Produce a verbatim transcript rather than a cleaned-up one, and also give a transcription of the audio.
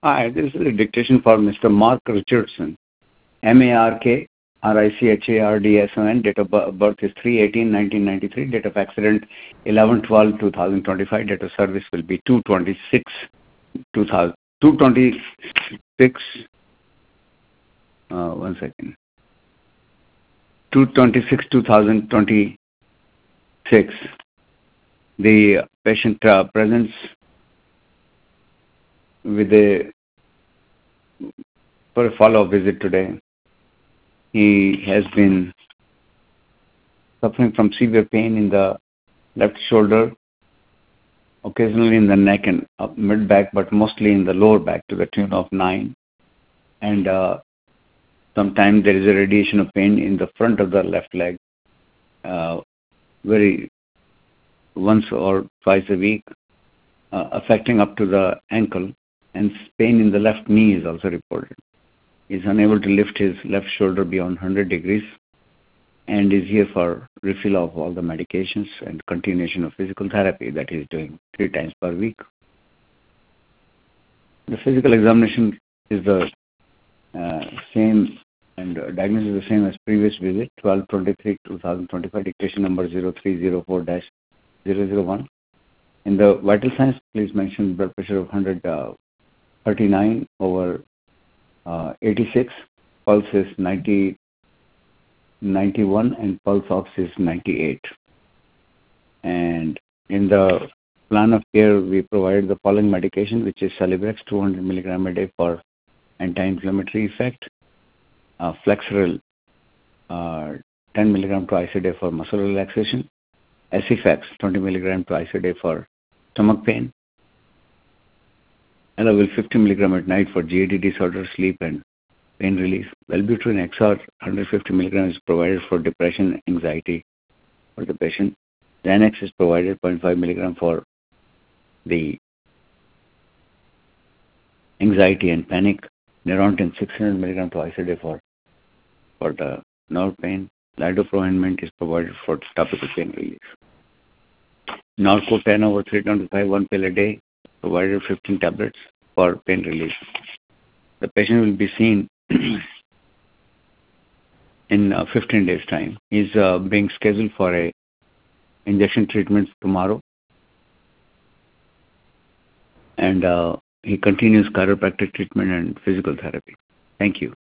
Hi, this is a dictation for Mister Mark Richardson. M A R K R I C H A R D S O N. Date of birth is three eighteen nineteen ninety-three. Date of accident eleven twelve two thousand twenty-five. Date of service will be two twenty-six two thousand two twenty-six. Uh, one second. two twenty-six two thousand twenty-six. The patient uh, presents with a for a follow-up visit today. He has been suffering from severe pain in the left shoulder, occasionally in the neck and up mid-back, but mostly in the lower back to the tune of nine. And uh, sometimes there is a radiation of pain in the front of the left leg, uh, very once or twice a week, uh, affecting up to the ankle, and pain in the left knee is also reported. He is unable to lift his left shoulder beyond one hundred degrees and is here for refill of all the medications and continuation of physical therapy that he is doing three times per week. The physical examination is the uh, same and uh, diagnosis is the same as previous visit, twelve twenty-three two thousand twenty-five, dictation number zero three zero four dash zero zero one. In the vital signs, please mention blood pressure of one hundred thirty-nine over uh, eighty-six, pulse is ninety, ninety-one, and pulse ox is ninety-eight. And in the plan of care, we provide the following medication, which is Celebrex two hundred milligram a day for anti-inflammatory effect, uh, Flexeril uh, ten milligram twice a day for muscle relaxation, Acifex twenty milligram twice a day for stomach pain, Elavil fifty milligram at night for G A D disorder, sleep and pain relief. Wellbutrin X R one hundred fifty milligram is provided for depression, anxiety for the patient. Xanax is provided zero point five milligram for the anxiety and panic. Neurontin six hundred milligram twice a day for, for the nerve pain. Lidocaine mint is provided for topical pain relief. Norco ten over three twenty-five, one pill a day, provided fifteen tablets for pain relief. The patient will be seen in uh, fifteen days' time. He's uh, being scheduled for a injection treatment tomorrow, and uh, he continues chiropractic treatment and physical therapy. Thank you.